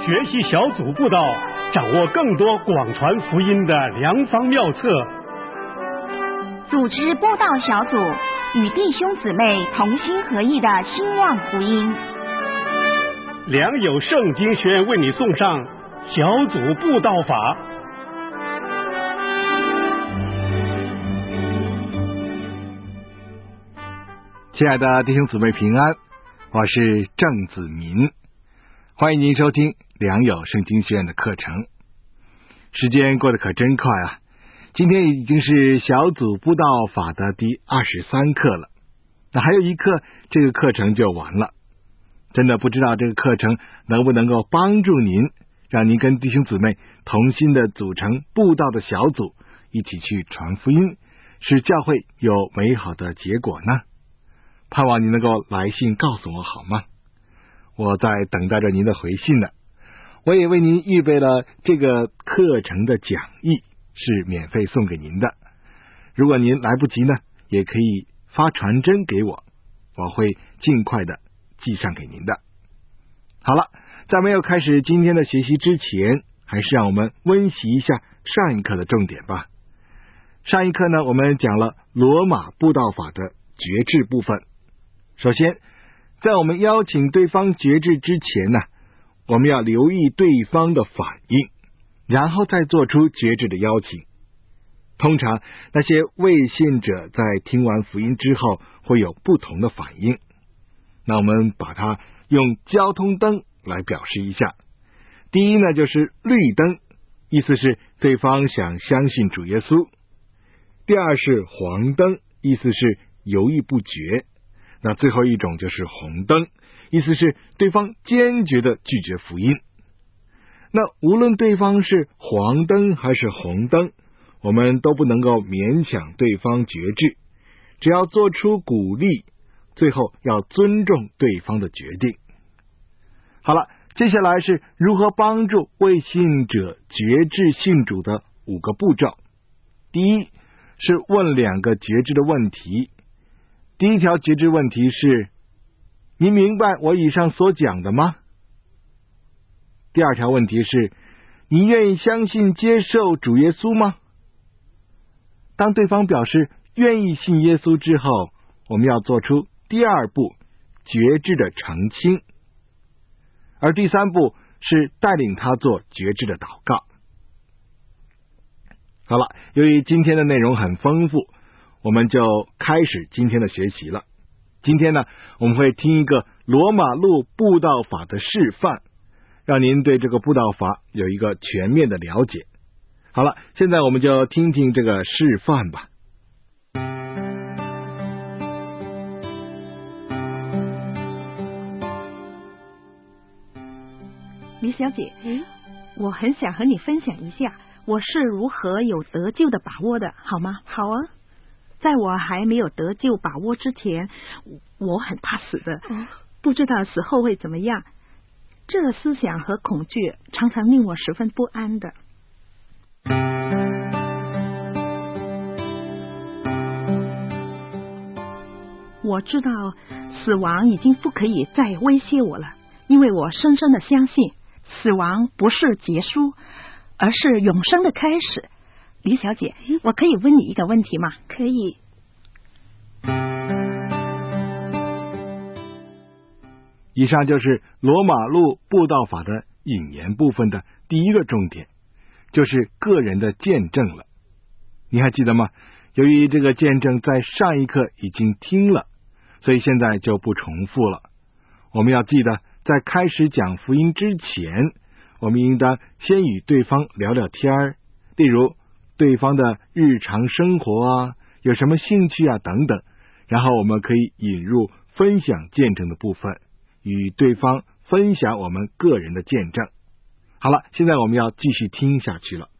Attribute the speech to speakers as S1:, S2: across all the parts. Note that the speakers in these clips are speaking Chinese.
S1: 学习小组布道，掌握更多广传福音的良方妙策。
S2: 组织布道小组，与弟兄姊妹同心合意的兴旺福音。
S1: 良友圣经学院为你送上小组布道法。
S3: 亲爱的弟兄姊妹平安，我是郑子民，欢迎您收听良友圣经学院的课程。时间过得可真快啊，今天已经是小组布道法的第23课了，那还有一课，这个课程就完了。真的不知道这个课程能不能够帮助您，让您跟弟兄姊妹同心的组成布道的小组，一起去传福音，使教会有美好的结果呢？盼望您能够来信告诉我好吗？我在等待着您的回信呢。我也为您预备了这个课程的讲义，是免费送给您的。如果您来不及呢，也可以发传真给我，我会尽快的寄上给您的。好了，在没有开始今天的学习之前，还是让我们温习一下上一课的重点吧。上一课呢，我们讲了罗马布道法的决志部分。首先，在我们邀请对方决志之前呢，我们要留意对方的反应，然后再做出决志的邀请。通常那些未信者在听完福音之后会有不同的反应，那我们把它用交通灯来表示一下。第一呢，就是绿灯，意思是对方想相信主耶稣。第二是黄灯，意思是犹豫不决。那最后一种就是红灯，意思是对方坚决的拒绝福音。那无论对方是黄灯还是红灯，我们都不能够勉强对方决志，只要做出鼓励，最后要尊重对方的决定。好了，接下来是如何帮助未信者决志信主的5个步骤。第一是问2个决志的问题。第一条决志问题是：你明白我以上所讲的吗？第二条问题是：你愿意相信接受主耶稣吗？当对方表示愿意信耶稣之后，我们要做出第2步决志的澄清，而第3步是带领他做决志的祷告。好了，由于今天的内容很丰富，我们就开始今天的学习了。今天呢，我们会听一个罗马路布道法的示范，让您对这个布道法有一个全面的了解。好了，现在我们就听听这个示范吧。
S4: 李小姐，我很想和你分享一下我是如何有得救的把握的，好吗？
S5: 好啊。
S4: 在我还没有得救把握之前，我很怕死的，不知道死后会怎么样。这个思想和恐惧常常令我十分不安的。我知道死亡已经不可以再威胁我了，因为我深深的相信死亡不是结束，而是永生的开始。李小姐，我可以问你一个问题吗？
S5: 可以。
S3: 以上就是罗马路布道法的引言部分的第1个重点，就是个人的见证了。你还记得吗？由于这个见证在上一课已经听了，所以现在就不重复了。我们要记得，在开始讲福音之前，我们应当先与对方聊聊天，例如对方的日常生活啊，有什么兴趣啊等等，然后我们可以引入分享见证的部分，与对方分享我们个人的见证。好了，现在我们要继续听下去了。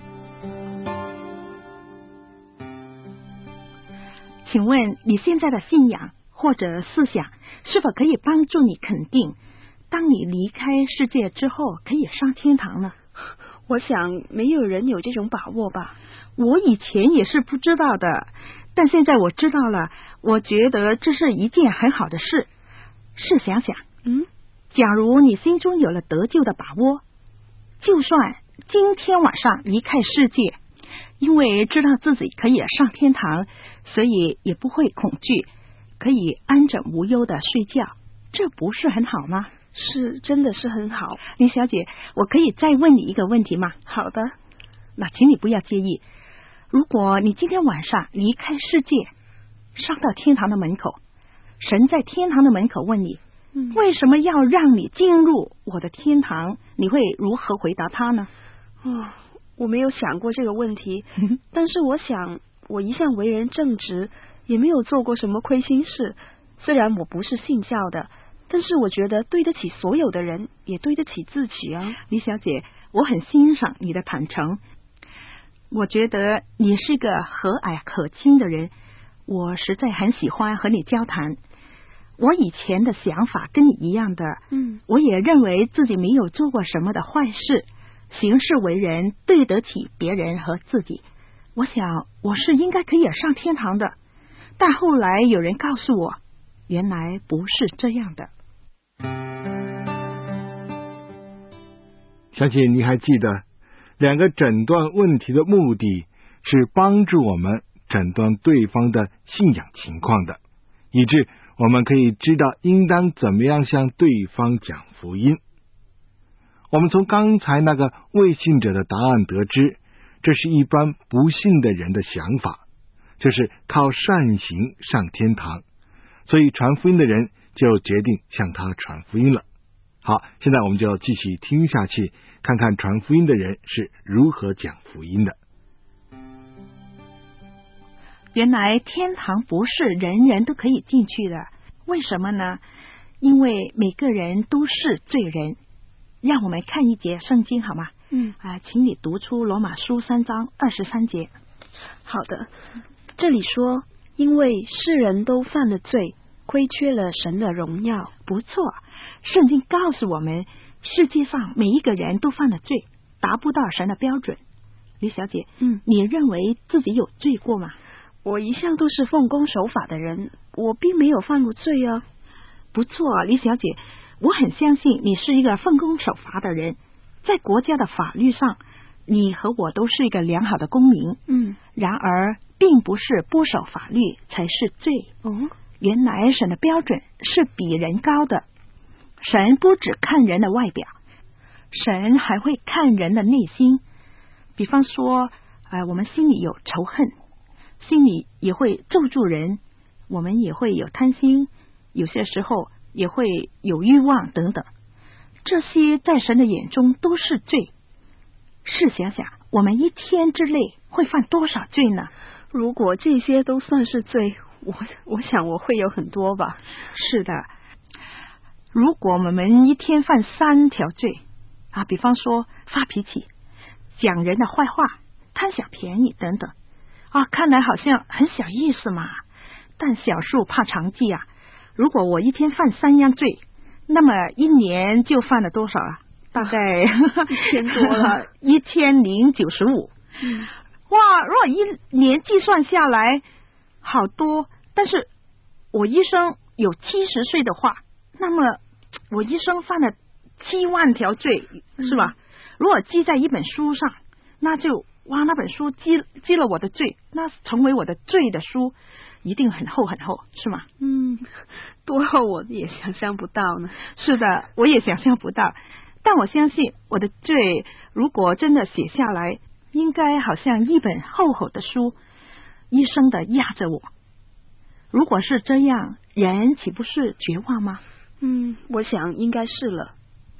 S4: 请问你现在的信仰或者思想是否可以帮助你肯定，当你离开世界之后可以上天堂呢？
S5: 我想没有人有这种把握吧。
S4: 我以前也是不知道的，但现在我知道了，我觉得这是一件很好的事。试想想， 假如你心中有了得救的把握，就算今天晚上离开世界，因为知道自己可以上天堂，所以也不会恐惧，可以安枕无忧的睡觉，这不是很好吗？
S5: 是，真的是很好。
S4: 林小姐，我可以再问你一个问题吗？
S5: 好的。
S4: 那请你不要介意，如果你今天晚上离开世界，上到天堂的门口，神在天堂的门口问你，为什么要让你进入我的天堂？你会如何回答他呢？
S5: 我没有想过这个问题，但是我想，我一向为人正直，也没有做过什么亏心事。虽然我不是信教的，但是我觉得对得起所有的人，也对得起自己啊。
S4: 李小姐，我很欣赏你的坦诚，我觉得你是个和蔼可亲的人，我实在很喜欢和你交谈。我以前的想法跟你一样的，我也认为自己没有做过什么的坏事，行事为人对得起别人和自己，我想我是应该可以上天堂的。但后来有人告诉我，原来不是这样的。
S3: 相信你还记得，两个诊断问题的目的是帮助我们诊断对方的信仰情况的，以致我们可以知道应当怎么样向对方讲福音。我们从刚才那个未信者的答案得知，这是一般不信的人的想法，就是靠善行上天堂，所以传福音的人就决定向他传福音了。好，现在我们就继续听下去，看看传福音的人是如何讲福音的。
S4: 原来天堂不是人人都可以进去的，为什么呢？因为每个人都是罪人。让我们看一节圣经好吗？请你读出罗马书3章23节。
S5: 好的，这里说，因为世人都犯了罪，亏缺了神的荣耀。
S4: 不错，圣经告诉我们，世界上每一个人都犯了罪，达不到神的标准。李小姐，你认为自己有罪过吗？
S5: 我一向都是奉公守法的人，我并没有犯过罪啊。
S4: 不错，李小姐，我很相信你是一个奉公守法的人，在国家的法律上，你和我都是一个良好的公民。然而并不是不守法律才是罪。原来神的标准是比人高的，神不只看人的外表，神还会看人的内心。比方说我们心里有仇恨，心里也会咒住人，我们也会有贪心，有些时候也会有欲望等等，这些在神的眼中都是罪。试想想，我们一天之内会犯多少罪呢？
S5: 如果这些都算是罪，我想我会有很多吧。
S4: 是的，如果我们一天犯3条罪比方说发脾气、讲人的坏话、贪小便宜等等看来好像很小意思嘛，但小数怕长计啊。如果我一天犯3样罪，那么一年就犯了多少啊？大概
S5: 1000多了
S4: ，1095。哇，如果一年计算下来好多，但是我一生有70岁的话，那么我一生犯了7万条罪，是吧？如果记在一本书上，那就那本书记了我的罪，那成为我的罪的书一定很厚很厚，是吗？
S5: 多厚我也想象不到呢。
S4: 是的，我也想象不到，但我相信我的罪如果真的写下来，应该好像一本厚厚的书，一生的压着我。如果是这样，人岂不是绝望吗？
S5: 我想应该是了。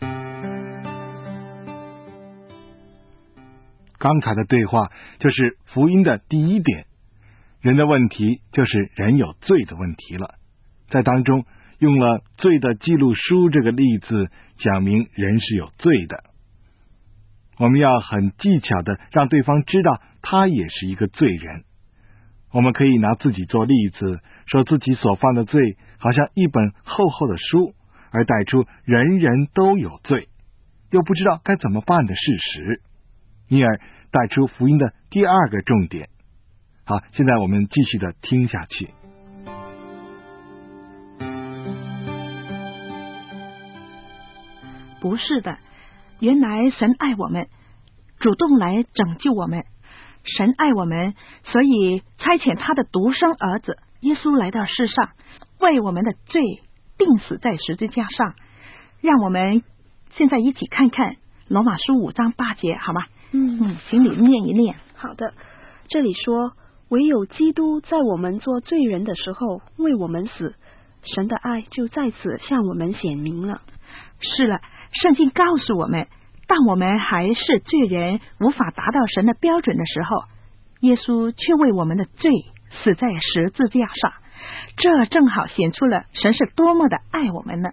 S3: 刚才的对话就是福音的第一点，人的问题就是人有罪的问题了。在当中用了罪的记录书这个例子，讲明人是有罪的。我们要很技巧的让对方知道他也是一个罪人。我们可以拿自己做例子，说自己所犯的罪好像一本厚厚的书，而带出人人都有罪，又不知道该怎么办的事实，因而带出福音的第2个重点。好，现在我们继续的听下去。
S4: 不是的，原来神爱我们，主动来拯救我们。神爱我们，所以差遣他的独生儿子耶稣来到世上，为我们的罪钉死在十字架上。让我们现在一起看看罗马书5章8节，好吗？请你念一念。
S5: 好的，这里说，唯有基督在我们做罪人的时候为我们死，神的爱就在此向我们显明了。
S4: 是了，圣经告诉我们，当我们还是罪人，无法达到神的标准的时候，耶稣却为我们的罪死在十字架上，这正好显出了神是多么的爱我们呢。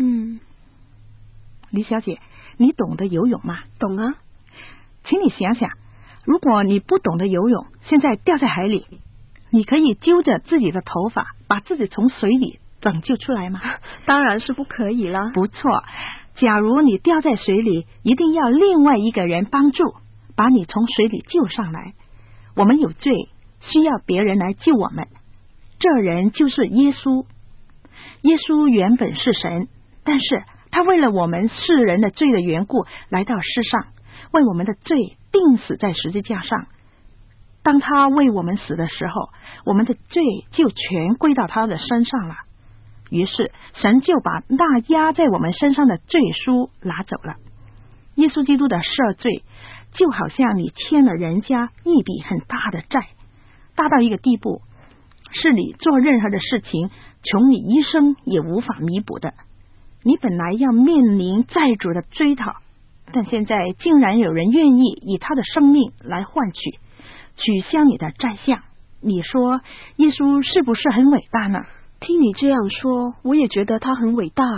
S4: 李小姐，你懂得游泳吗？
S5: 懂啊。
S4: 请你想想，如果你不懂得游泳，现在掉在海里，你可以揪着自己的头发把自己从水里拯救出来吗？
S5: 当然是不可以啦。
S4: 不错，假如你掉在水里，一定要另外一个人帮助把你从水里救上来。我们有罪，需要别人来救我们，这人就是耶稣。耶稣原本是神，但是他为了我们世人的罪的缘故来到世上，为我们的罪钉死在十字架上。当他为我们死的时候，我们的罪就全归到他的身上了。于是神就把那压在我们身上的罪书拿走了。耶稣基督的赦罪就好像你欠了人家一笔很大的债，大到一个地步，是你做任何的事情穷你一生也无法弥补的。你本来要面临债主的追讨，但现在竟然有人愿意以他的生命来换取消你的债项。你说耶稣是不是很伟大呢？
S5: 听你这样说，我也觉得他很伟大。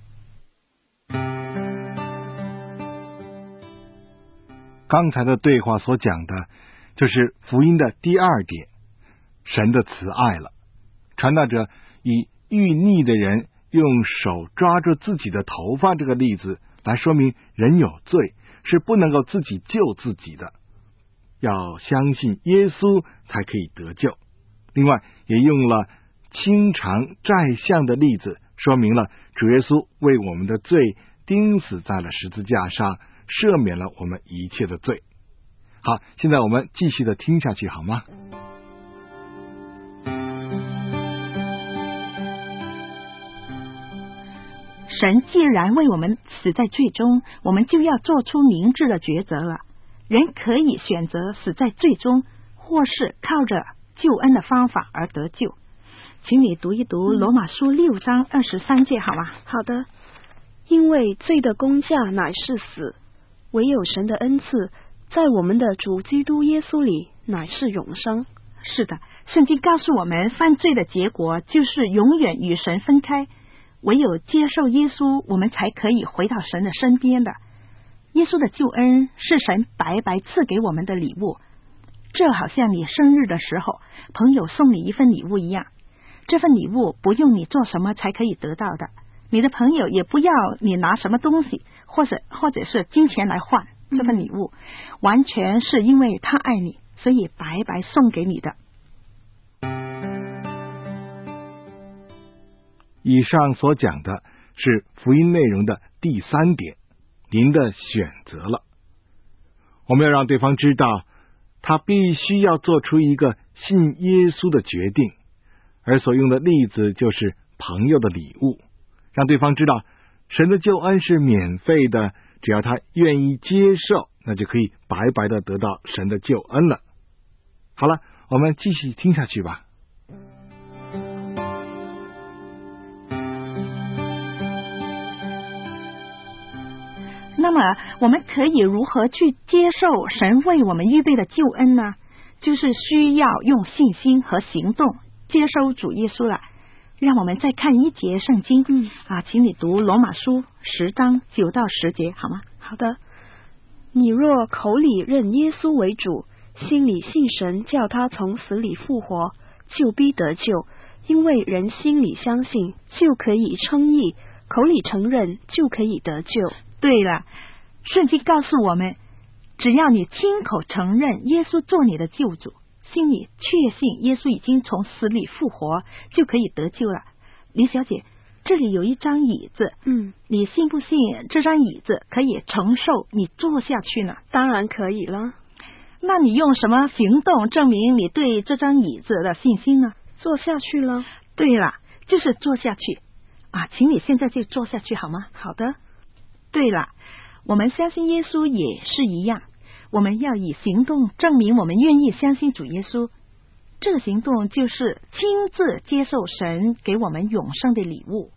S3: 刚才的对话所讲的就是福音的第二点，神的慈爱了。传道者以遇逆的人用手抓住自己的头发这个例子来说明人有罪是不能够自己救自己的，要相信耶稣才可以得救。另外也用了清偿债项的例子，说明了主耶稣为我们的罪钉死在了十字架上，赦免了我们一切的罪。好，现在我们继续的听下去好吗？
S4: 神既然为我们死在罪中，我们就要做出明智的抉择了。人可以选择死在罪中，或是靠着救恩的方法而得救。请你读一读罗马书6章23节好吗？
S5: 好的。因为罪的工价乃是死，唯有神的恩赐在我们的主基督耶稣里乃是永生。
S4: 是的，圣经告诉我们，犯罪的结果就是永远与神分开，唯有接受耶稣，我们才可以回到神的身边的。耶稣的救恩是神白白赐给我们的礼物，这好像你生日的时候朋友送你一份礼物一样，这份礼物不用你做什么才可以得到的，你的朋友也不要你拿什么东西或者是金钱来换这份礼物，完全是因为他爱你，所以白白送给你的。
S3: 以上所讲的是福音内容的第3点，您的选择了。我们要让对方知道，他必须要做出一个信耶稣的决定，而所用的例子就是朋友的礼物，让对方知道神的救恩是免费的，只要他愿意接受，那就可以白白的得到神的救恩了。好了，我们继续听下去吧。
S4: 那么我们可以如何去接受神为我们预备的救恩呢？就是需要用信心和行动接受主耶稣了。让我们再看一节圣经，请你读罗马书10章9到10节好吗？
S5: 好的。你若口里认耶稣为主，心里信神叫他从死里复活，就必得救。因为人心里相信就可以称义，口里承认就可以得救。
S4: 对了，圣经告诉我们，只要你亲口承认耶稣做你的救主，心里确信耶稣已经从死里复活，就可以得救了。李小姐， 这里有一张椅子，你信不信这张椅子可以承受你坐下去呢？
S5: 当然可以了。
S4: 那你用什么行动证明你对这张椅子的信心呢？
S5: 坐下去了。
S4: 对了，就是坐下去啊，请你现在就坐下去好吗？
S5: 好的。
S4: 对了，我们相信耶稣也是一样，我们要以行动证明我们愿意相信主耶稣。这个行动就是亲自接受神给我们永生的礼物。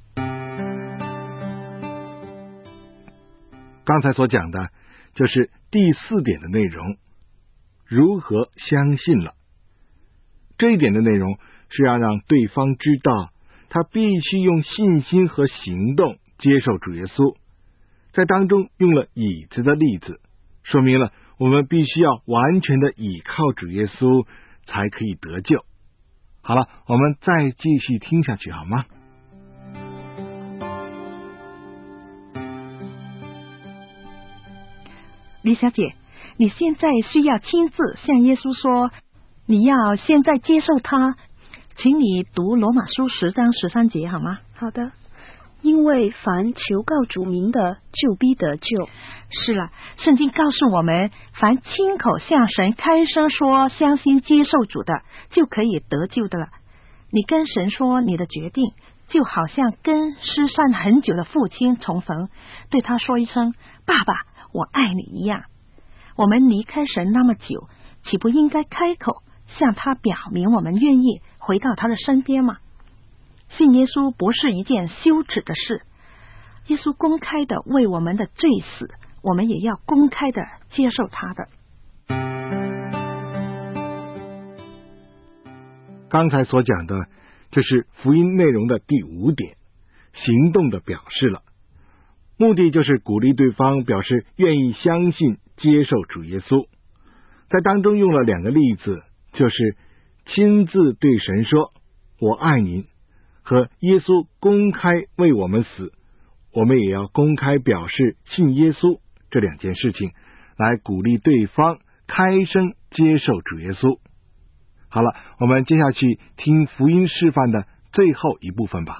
S3: 刚才所讲的就是第4点的内容，如何相信了。这一点的内容是要让对方知道，他必须用信心和行动接受主耶稣。在当中用了椅子的例子，说明了我们必须要完全的倚靠主耶稣才可以得救。好了，我们再继续听下去好吗？
S4: 李小姐，你现在需要亲自向耶稣说，你要现在接受他，请你读罗马书10章13节好吗？
S5: 好的。因为凡求告主名的，就必得救。
S4: 是了，圣经告诉我们，凡亲口向神开声说相信接受主的，就可以得救的了。你跟神说你的决定，就好像跟失散很久的父亲重逢，对他说一声爸爸我爱你一样。我们离开神那么久，岂不应该开口向他表明我们愿意回到他的身边吗？信耶稣不是一件羞耻的事，耶稣公开的为我们的罪死，我们也要公开的接受他的。
S3: 刚才所讲的就是福音内容的第5点，行动的表示了。目的就是鼓励对方表示愿意相信接受主耶稣。在当中用了2个例子，就是亲自对神说我爱您，和耶稣公开为我们死，我们也要公开表示信耶稣，这2件事情来鼓励对方开声接受主耶稣。好了，我们接下去听福音示范的最后一部分吧。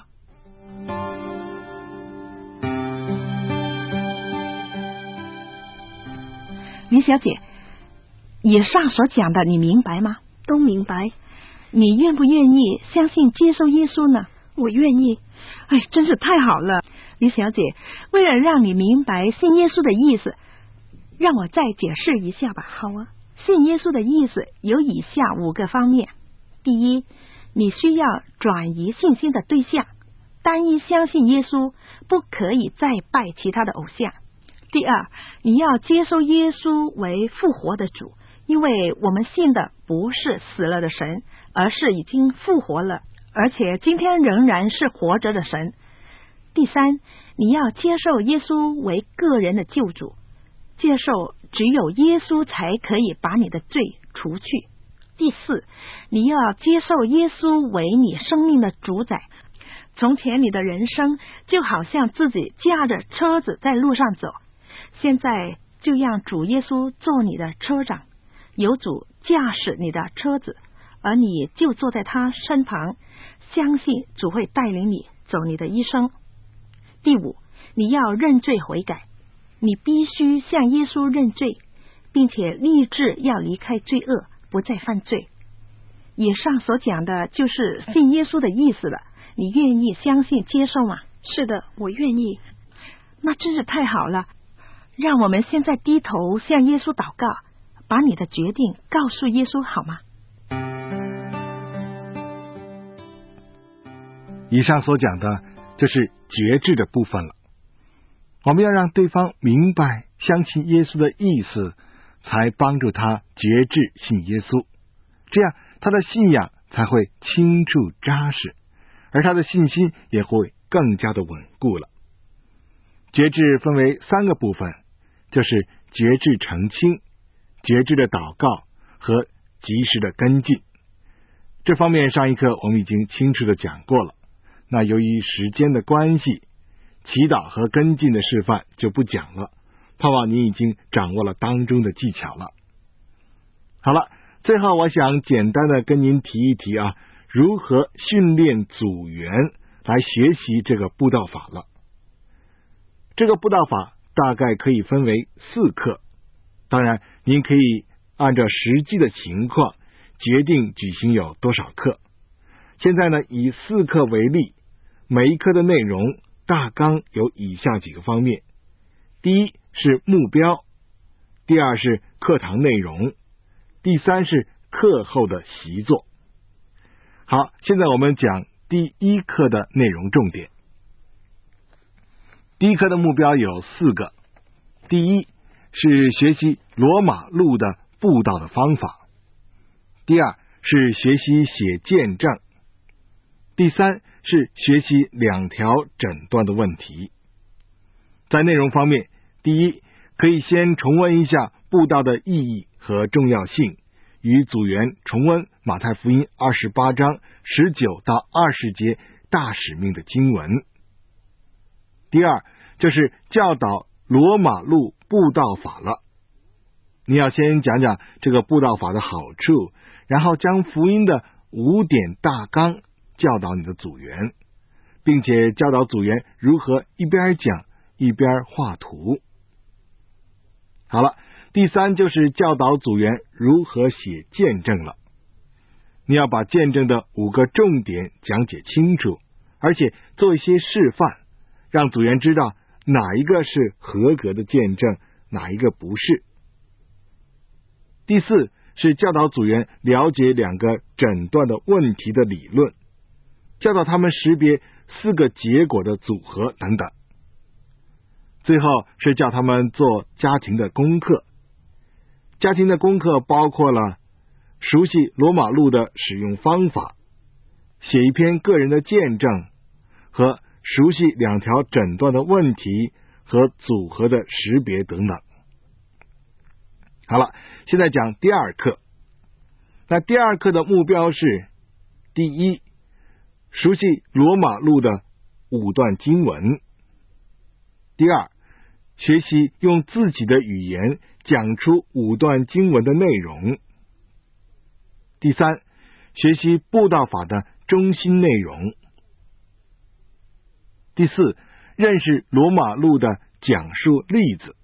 S4: 李小姐，以上所讲的你明白吗？
S5: 都明白。
S4: 你愿不愿意相信接受耶稣呢？
S5: 我愿意。
S4: 哎，真是太好了。李小姐，为了让你明白信耶稣的意思，让我再解释一下吧。
S5: 好啊。
S4: 信耶稣的意思有以下5个方面。第一，你需要转移信心的对象，单一相信耶稣，不可以再拜其他的偶像。第二，你要接受耶稣为复活的主，因为我们信的不是死了的神，而是已经复活了，而且今天仍然是活着的神。第三，你要接受耶稣为个人的救主，接受只有耶稣才可以把你的罪除去。第四，你要接受耶稣为你生命的主宰。从前你的人生就好像自己驾着车子在路上走，现在就让主耶稣做你的车长，由主驾驶你的车子，而你就坐在他身旁，相信主会带领你走你的一生。第五，你要认罪悔改，你必须向耶稣认罪，并且立志要离开罪恶，不再犯罪。以上所讲的就是信耶稣的意思了，你愿意相信接受吗？
S5: 是的，我愿意。
S4: 那真是太好了，让我们现在低头向耶稣祷告，把你的决定告诉耶稣好吗？
S3: 以上所讲的就是节制的部分了。我们要让对方明白相信耶稣的意思，才帮助他节制信耶稣，这样他的信仰才会清楚扎实，而他的信心也会更加的稳固了。节制分为3个部分，就是节制澄清、节制的祷告和及时的跟进。这方面上一课我们已经清楚的讲过了，那由于时间的关系，祈祷和跟进的示范就不讲了，盼望您已经掌握了当中的技巧了。好了，最后我想简单的跟您提一提如何训练组员来学习这个布道法了。这个布道法大概可以分为4课，当然您可以按照实际的情况决定举行有多少课。现在呢，以4课为例，每一课的内容大纲有以下几个方面：第一是目标，第二是课堂内容，第三是课后的习作。好，现在我们讲第1课的内容重点。第1课的目标有4个。第一是学习罗马路的布道的方法，第二是学习写见证，第三是学习2条诊断的问题。在内容方面，第一，可以先重温一下布道的意义和重要性，与组员重温马太福音28章19到20节大使命的经文。第二，就是教导罗马路布道法了。你要先讲讲这个布道法的好处，然后将福音的5点大纲教导你的组员，并且教导组员如何一边讲一边画图。好了，第三就是教导组员如何写见证了。你要把见证的5个重点讲解清楚，而且做一些示范，让组员知道哪一个是合格的见证，哪一个不是。第四是教导组员了解2个诊断的问题的理论，教导他们识别4个结果的组合等等。最后是教他们做家庭的功课。家庭的功课包括了熟悉罗马路的使用方法，写一篇个人的见证，和熟悉2条诊断的问题和组合的识别等等。好了，现在讲第2课。那第2课的目标是：第一，熟悉罗马路的5段经文；第二，学习用自己的语言讲出5段经文的内容；第三，学习布道法的中心内容；第四，认识罗马路的讲述例子。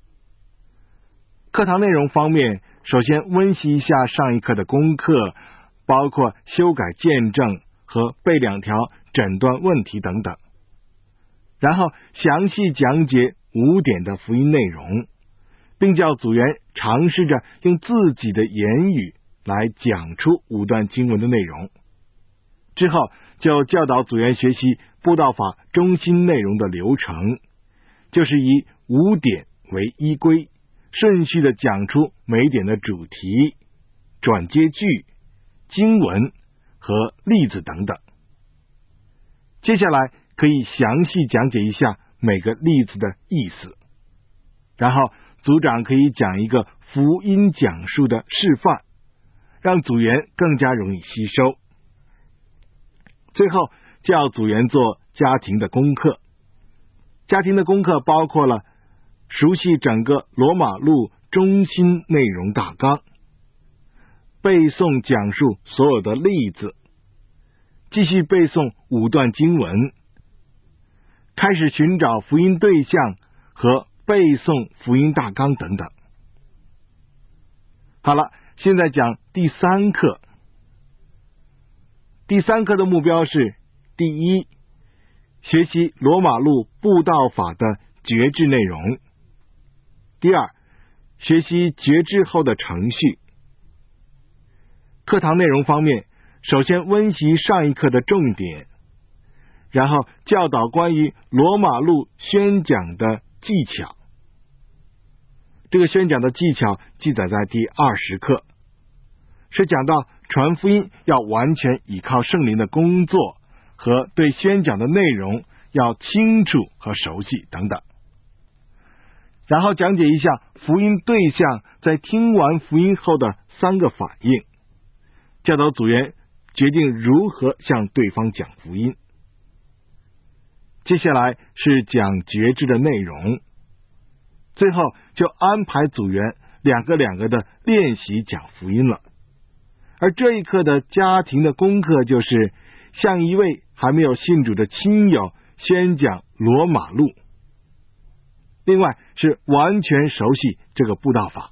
S3: 课堂内容方面，首先温习一下上一课的功课，包括修改见证和背2条诊断问题等等，然后详细讲解5点的福音内容，并叫组员尝试着用自己的言语来讲出5段经文的内容。之后就教导组员学习布道法中心内容的流程，就是以5点为依归，顺序的讲出每点的主题、转接句、经文和例子等等。接下来可以详细讲解一下每个例子的意思，然后组长可以讲一个福音讲述的示范，让组员更加容易吸收。最后叫组员做家庭的功课。家庭的功课包括了熟悉整个罗马路中心内容大纲，背诵讲述所有的例子，继续背诵5段经文，开始寻找福音对象和背诵福音大纲等等。好了，现在讲第3课。第3课的目标是：第一，学习罗马路布道法的决志内容；第二，学习决志后的程序。课堂内容方面，首先温习上一课的重点，然后教导关于罗马路宣讲的技巧。这个宣讲的技巧记载在第20课，是讲到传福音要完全依靠圣灵的工作，和对宣讲的内容要清楚和熟悉等等。然后讲解一下福音对象在听完福音后的3个反应，教导组员决定如何向对方讲福音。接下来是讲决志的内容，最后就安排组员2个的练习讲福音了。而这一课的家庭的功课就是向一位还没有信主的亲友宣讲罗马路。另外是完全熟悉这个布道法。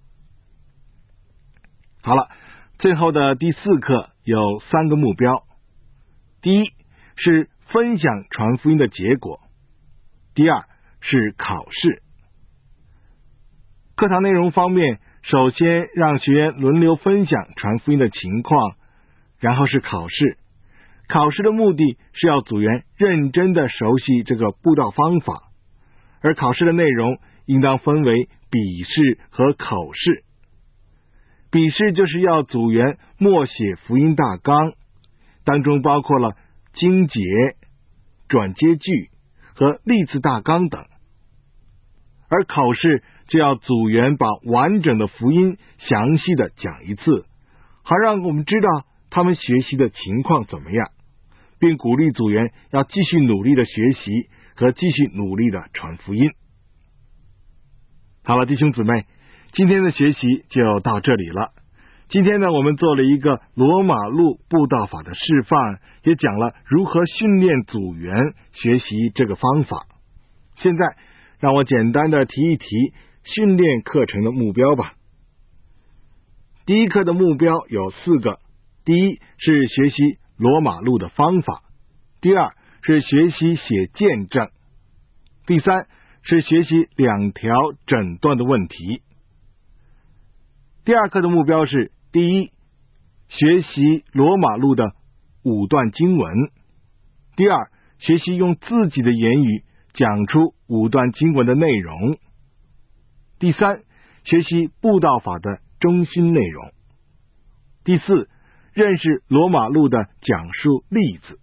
S3: 好了，最后的第4课有3个目标。第一是分享传福音的结果，第二是考试。课堂内容方面，首先让学员轮流分享传福音的情况，然后是考试。考试的目的是要组员认真的熟悉这个布道方法，而考试的内容应当分为笔试和口试。笔试就是要组员默写福音大纲，当中包括了经节、转接句和例词大纲等。而口试就要组员把完整的福音详细的讲一次，好让我们知道他们学习的情况怎么样，并鼓励组员要继续努力的学习和继续努力的传福音。好了，弟兄姊妹，今天的学习就到这里了。今天呢，我们做了一个罗马路布道法的示范，也讲了如何训练组员学习这个方法。现在让我简单的提一提训练课程的目标吧。第一课的目标有4个。第一是学习罗马路的方法，第二是学习写见证，第三是学习2条诊断的问题。第二课的目标是：第一，学习罗马路的5段经文；第二，学习用自己的言语讲出5段经文的内容；第三，学习布道法的中心内容；第四，认识罗马路的讲述例子。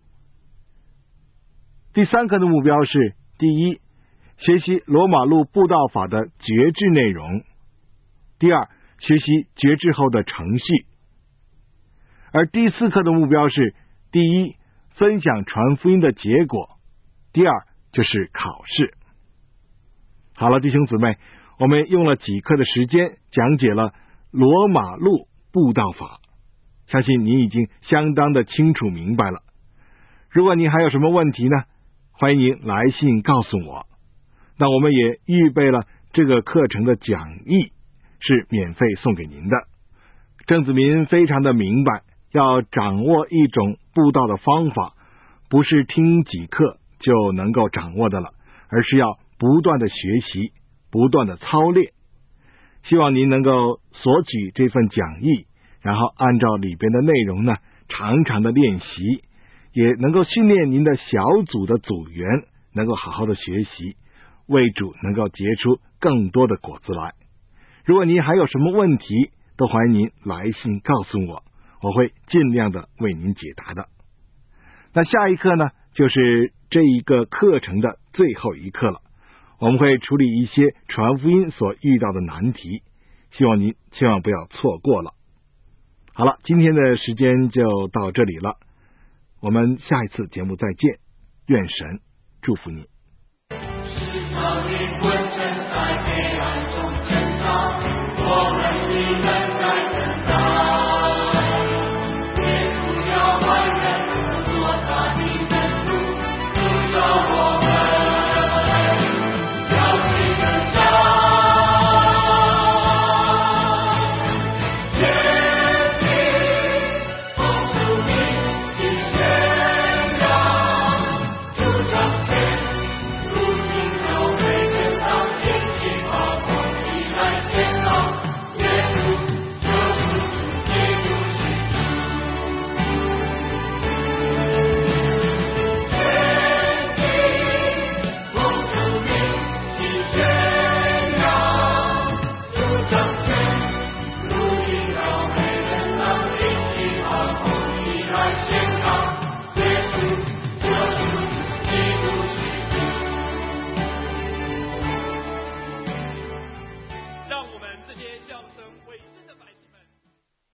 S3: 第3课的目标是：第一，学习罗马路布道法的决志内容；第二，学习决志后的程序。而第4课的目标是：第一，分享传福音的结果；第二，就是考试。好了，弟兄姊妹，我们用了几课的时间讲解了罗马路布道法，相信你已经相当的清楚明白了。如果你还有什么问题呢，欢迎您来信告诉我。那我们也预备了这个课程的讲义，是免费送给您的。郑子民非常的明白，要掌握一种布道的方法，不是听几课就能够掌握的了，而是要不断的学习，不断的操练。希望您能够索取这份讲义，然后按照里边的内容呢，常常的练习，也能够训练您的小组的组员能够好好的学习，为主能够结出更多的果子来。如果您还有什么问题，都欢迎您来信告诉我，我会尽量的为您解答的。那下一课呢，就是这一个课程的最后一课了，我们会处理一些传福音所遇到的难题，希望您千万不要错过了。好了，今天的时间就到这里了，我们下一次节目再见，愿神祝福你。
S6: 是上帝滚沉在黑暗中挣扎，我们的